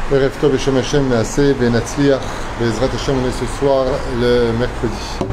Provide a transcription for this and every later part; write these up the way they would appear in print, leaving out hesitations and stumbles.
Erev Tov Beshem Hashem Naaseh Benatzliach Be'ezrat Hashem, on est ce soir le mercredi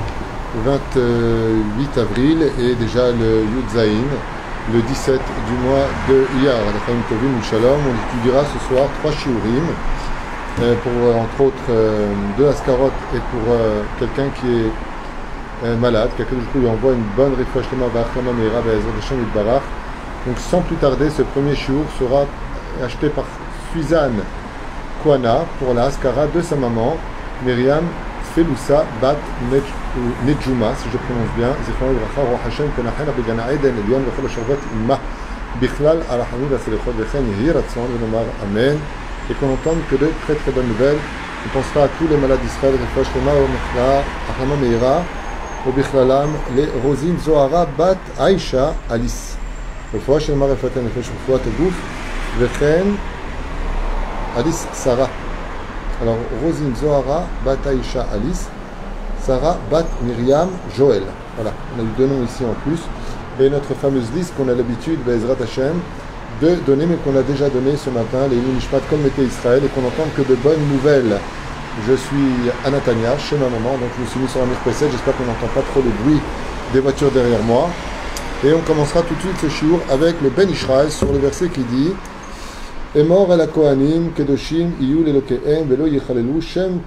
28 avril et déjà le Yud Zayin, le 17 du mois de Iyar. L'Chaim Tovim Shalom, on étudiera ce soir 3 shiurim pour entre autres 2 askarot et pour quelqu'un qui est malade, quelqu'un qui lui envoie une bonne refresh Lema Ba'achlama Meira Be'ezrat Hashem Yitbarach. Donc sans plus tarder, ce premier shiur sera acheté par Suzanne Kouana pour la Haskara de sa maman, Myriam Felousa Bat Nejuma, si je prononce bien, Zichron Bracha, Roch Hashem, Tenachena Begana Eden, Elion, Vechol Shabbat, Imma, Bichlal, Arachamim, Vaselechot, Vechen, Yehi, Ratson, Venomar, Amen, et qu'on entende que de très très bonnes nouvelles. On pensera à tous les malades d'Israël, Refosh Lema, Omechla, Achlama Meira, au Bichlalam, les Rosim, Zohara, Bat Aisha, Alice. Refosh Lema, Refaten, Refosh, Refoat, Gouf, Vechen, Alice Sarah. Alors, Rosine Zohara, Bat Aisha Alice, Sarah Bat Myriam Joël. Voilà, on a eu 2 noms ici en plus. Et notre fameuse liste qu'on a l'habitude, Be'ezrat Hashem, de donner, mais qu'on a déjà donné ce matin, les Nishmat comme était Israël, et qu'on n'entende que de bonnes nouvelles. Je suis à Natania, chez ma maman, donc je me suis mis sur la mirpesset. J'espère qu'on n'entend pas trop le bruit des voitures derrière moi. Et on commencera tout de suite ce shiur avec le Ben Ishraï sur le verset qui dit Emor el Kohanim kedoshim iyu lelokehem velo yichalelu shem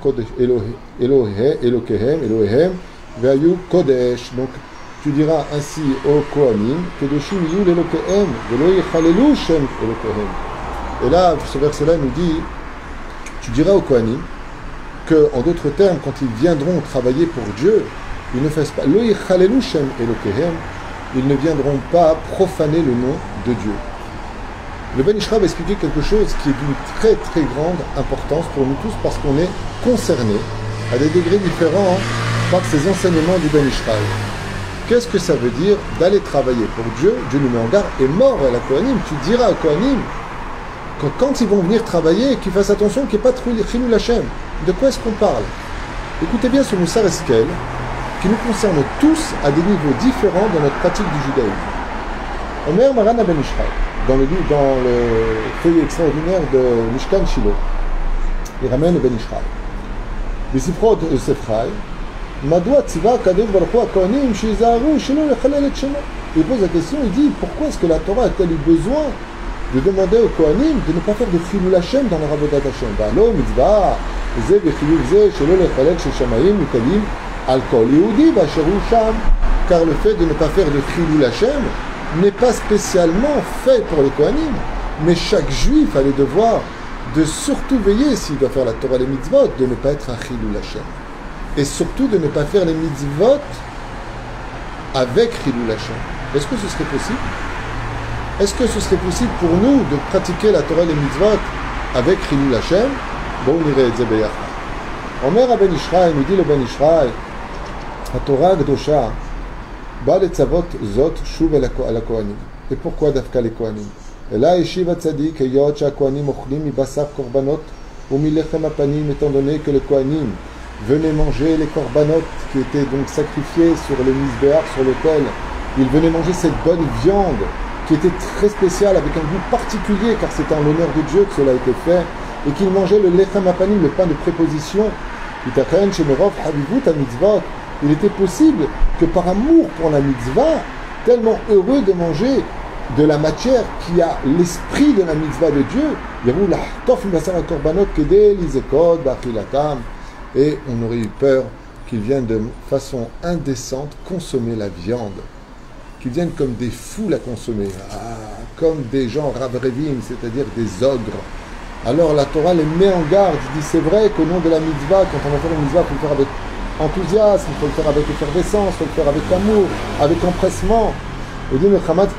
Elokehem ve'ayu kodesh. Donc tu diras ainsi aux Kohanim kedoshim iyu lelokehem velo yichalelu shem Elokehem. Et là, ce verset-là nous dit, tu diras aux Kohanim que, en d'autres termes, quand ils viendront travailler pour Dieu, ils ne fassent pas lo yichalelu shem Elokehem, ils ne viendront pas profaner le nom de Dieu. Le Ben Ishra va expliquer quelque chose qui est d'une très très grande importance pour nous tous parce qu'on est concernés à des degrés différents par ces enseignements du Ben Ishra. Qu'est-ce que ça veut dire d'aller travailler pour Dieu? Dieu nous met en garde et mort à la Kohanim. Tu diras à Kohanim que quand ils vont venir travailler, qu'ils fassent attention qu'il n'y ait pas de Chilul Hashem. De quoi est-ce qu'on parle? Écoutez bien ce Moussar Eskel qui nous concerne tous à des niveaux différents dans notre pratique du judaïsme. Omer Maran Ben Ishra, dans le feuillet extraordinaire de Mishkan Shiloh, il ramène le Ben Ishraï. B'sifrot Sefraï, Madoua Tziva Kadev Baruch Hu HaKohanim Shizaharu Shelo Lechalel Et Shemo. Il pose la question, il dit pourquoi est-ce que la Torah a-t-elle eu besoin de demander aux Kohanim de ne pas faire de Chilul Hashem dans leur avodat Hashem? Ba'alo mitzvah ze v'chilul ze Shelo Lechalel Sheshamayim Mutalim Al Kol Yehudi B'asher Hu Sham. Car le fait de ne pas faire de Chilul Hashem n'est pas spécialement fait pour les Kohanim, mais chaque juif a le devoir de surtout veiller, s'il doit faire la Torah les mitzvot, de ne pas être un Chilul Hashem. Et surtout de ne pas faire les mitzvot avec Chilul Hashem. Est-ce que ce serait possible? Est-ce que ce serait possible pour nous de pratiquer la Torah et les mitzvot avec Chilul Hashem? Bon, on irait Zebeyach. Omer à Ben Ishraï, nous dit le Ben Ishraï, la Torah Gdosha, et pourquoi Dafka les Kohanim? Et là, Yeshiva Tzadik, Yot Kohanim Ochlim, Ibasar Korbanot, ou Milechem Apanim, étant donné que les Kohanim venaient manger les Korbanot qui étaient donc sacrifiés sur le Mizbeach, sur l'autel. Ils venaient manger cette bonne viande qui était très spéciale, avec un goût particulier, car c'était en l'honneur de Dieu que cela a été fait, et qu'ils mangeaient le Lechem Apanim, le pain de préposition. Itachen Shemerov Havivut HaMitzvot. Il était possible que par amour pour la mitzvah, tellement heureux de manger de la matière qui a l'esprit de la mitzvah de Dieu, et on aurait eu peur qu'ils viennent de façon indécente consommer la viande, qu'ils viennent comme des fous la consommer, comme des gens ravrevim, c'est-à-dire des ogres. Alors la Torah les met en garde, il dit c'est vrai qu'au nom de la mitzvah, quand on va faire la mitzvah, il faut le faire avec enthousiasme, il faut le faire avec effervescence, il faut le faire avec amour, avec empressement. Il dit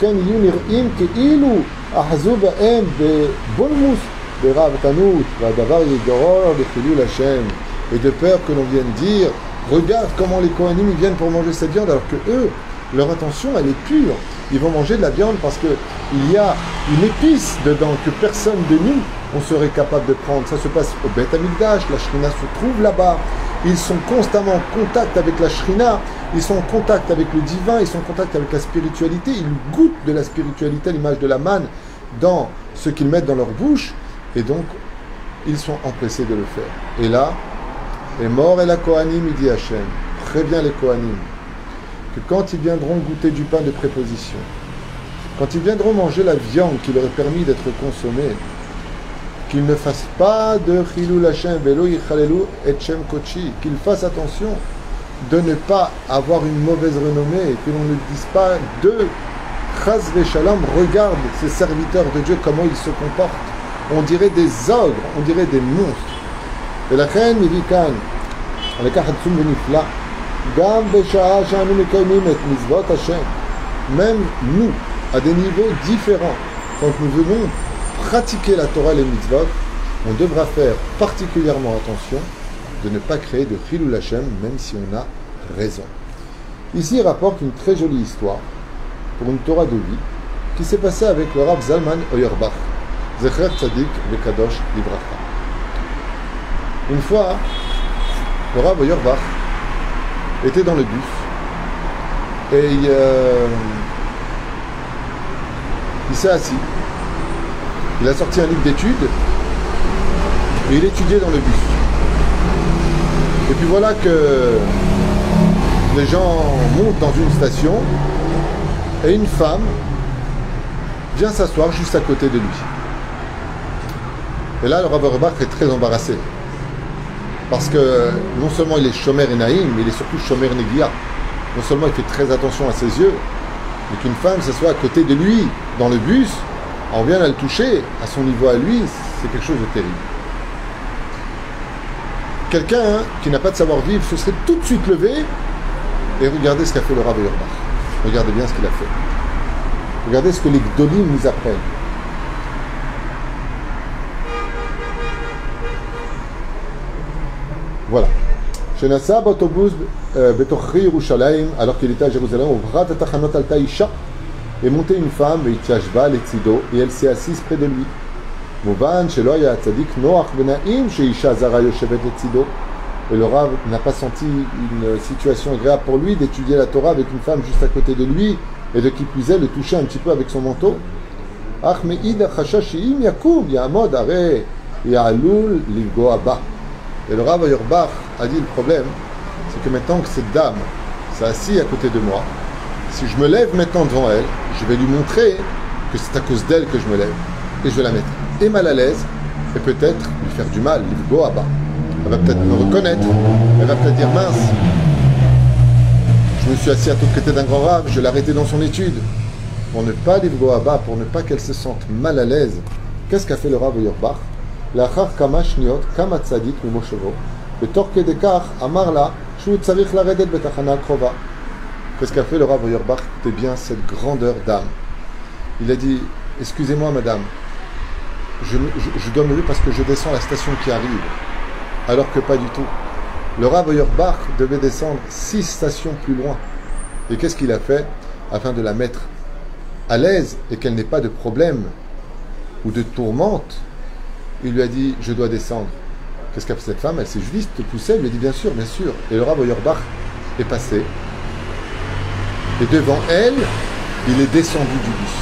et de peur que l'on vienne dire regarde comment les Kohanim ils viennent pour manger cette viande, alors que eux, leur intention elle est pure. Ils vont manger de la viande parce qu'il y a une épice dedans que personne de nous on serait capable de prendre. Ça se passe au Beth Amikdash, la Shrina se trouve là-bas. Ils sont constamment en contact avec la Shrina, ils sont en contact avec le divin, ils sont en contact avec la spiritualité, ils goûtent de la spiritualité à l'image de la manne dans ce qu'ils mettent dans leur bouche. Et donc, ils sont empressés de le faire. Et là, est mort et la Kohanim, il dit Hachem, préviens les Kohanim, que quand ils viendront goûter du pain de préposition, quand ils viendront manger la viande qui leur est permis d'être consommée, qu'ils ne fassent pas de Chilul Hachem, Velo Yichalelu et Shem Kochi, qu'ils fassent attention de ne pas avoir une mauvaise renommée, et que l'on ne dise pas de Chaz Veshalom, regarde ces serviteurs de Dieu, comment ils se comportent. On dirait des ogres, on dirait des monstres. Et la reine Mivikan, même nous, à des niveaux différents, quand nous venons pratiquer la Torah et les mitzvot, on devra faire particulièrement attention de ne pas créer de Chilul Hashem, même si on a raison. Ici, il rapporte une très jolie histoire pour une Torah de vie qui s'est passée avec le Rav Zalman Auerbach, Zecher Tzadik Bekadosh Libracha. Une fois, le Rav Auerbach était dans le bus et il s'est assis. Il a sorti un livre d'études et il étudiait dans le bus. Et puis voilà que les gens montent dans une station et une femme vient s'asseoir juste à côté de lui. Et là, le Rav Auerbach est très embarrassé. Parce que non seulement il est shomer et naïm, mais il est surtout shomer negia. Non seulement il fait très attention à ses yeux, mais qu'une femme s'assoit à côté de lui dans le bus, on vient à le toucher à son niveau à lui, c'est quelque chose de terrible. Quelqu'un qui n'a pas de savoir-vivre se serait tout de suite levé et regardez ce qu'a fait le Rav Auerbach. Regardez bien ce qu'il a fait. Regardez ce que les Gdolim nous apprennent. Voilà. Shenasa באוטובוס בתוך ירושלים, alors qu'il était à Jérusalem, עברה את התחנות עלתה אישה, est montée une femme והתיישבה לצידו, et elle s'est assise près de lui. מובן שלא היה הצדיק נוח ונעים שאישה זרה יושבת לצידו. Et le Rav n'a pas senti une situation agréable pour lui d'étudier la Torah avec une femme juste à côté de lui et de qui plus est le toucher un petit peu avec son manteau. Ach me'id chashash she'im yakum ya'amod areh ya'alul livgoa ba. Et le Rav Auerbach a dit le problème, c'est que maintenant que cette dame s'est assise à côté de moi, si je me lève maintenant devant elle, je vais lui montrer que c'est à cause d'elle que je me lève. Et je vais la mettre et mal à l'aise, et peut-être lui faire du mal, livgoa ba. Elle va peut-être me reconnaître, elle va peut-être dire mince, je me suis assis à tout côté d'un grand Rav, je l'ai arrêté dans son étude. Pour ne pas livgoa ba, pour ne pas qu'elle se sente mal à l'aise, qu'est-ce qu'a fait le Rav Auerbach? לאחר כמה שניות קם הצדיק ממושבו ותוך כדי כך אמר לה שהוא צריך לרדת בתחנה הקרובה. Qu'est-ce qu'a fait le Rav Auerbach? C'était bien cette grandeur d'âme. Il a dit, excusez-moi madame, je dois me lever parce que je descends à la station qui arrive. Alors que pas du tout. Le Rav Auerbach devait descendre 6 stations plus loin. Et qu'est-ce qu'il a fait afin de la mettre à l'aise et qu'elle n'ait pas de problème ou de tourmente? Il lui a dit, je dois descendre. Qu'est-ce qu'a fait cette femme? Elle s'est juste poussée, elle lui a dit, bien sûr, bien sûr. Et le Rav Auerbach est passé. Et devant elle, il est descendu du bus.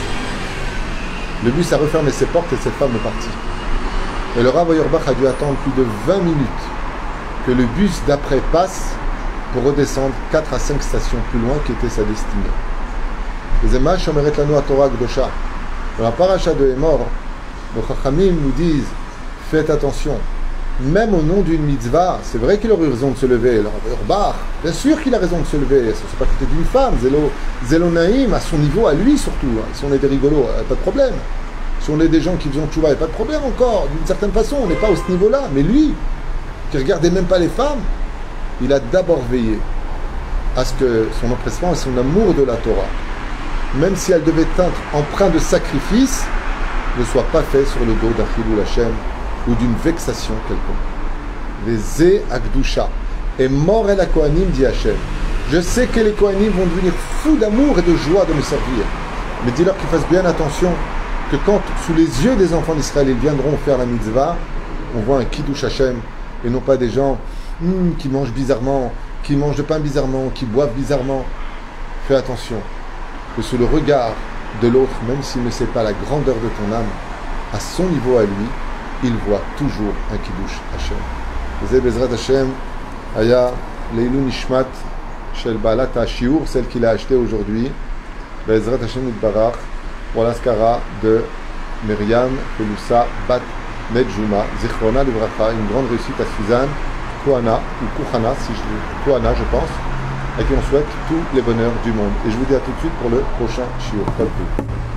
Le bus a refermé ses portes et cette femme est partie. Et le Rav Auerbach a dû attendre plus de 20 minutes que le bus d'après passe pour redescendre 4 à 5 stations plus loin qui était sa destinée. Les Emash Omeret Lanu Torah Gdosha. Dans la paracha de Emor, nos Chachamim nous disent, faites attention, même au nom d'une mitzvah, c'est vrai qu'il aurait raison de se lever, le Rav Auerbach, bien sûr qu'il a raison de se lever, c'est pas côté d'une femme, Zélo Naïm, à son niveau, à lui surtout, si on est des rigolos, pas de problème. Si on est des gens qui font tchouva, il n'y a pas de problème encore, d'une certaine façon, on n'est pas à ce niveau-là, mais lui, qui ne regardait même pas les femmes, il a d'abord veillé à ce que son empressement et son amour de la Torah, même si elle devait être empreinte de sacrifice, ne soit pas fait sur le dos d'un Chilul Hashem ou d'une vexation quelconque. Les Zé Akdusha et mort et la Kohanim dit Hashem. Je sais que les Kohanim vont devenir fous d'amour et de joie de me servir. Mais dis-leur qu'ils fassent bien attention que quand, sous les yeux des enfants d'Israël, ils viendront faire la mitzvah, on voit un Kiddush Hashem et non pas des gens qui mangent bizarrement, qui mangent de pain bizarrement, qui boivent bizarrement. Fais attention que sous le regard de l'autre, même s'il ne sait pas la grandeur de ton âme, à son niveau à lui, il voit toujours un Kiddush Hashem. וזה בעזרת השם היה לעילוי נשמת של בעלת השיעור, celle qu'il a acheté aujourd'hui, בעזרת השם יתברך, pour l'ascara de Myriam Peloussa Bat Medjouma, Zichrona Livracha, une grande réussite à Suzanne, Kohana, ou Kohana, si je dis Kohana, je pense, à qui on souhaite tous les bonheurs du monde. Et je vous dis à tout de suite pour le prochain shiur.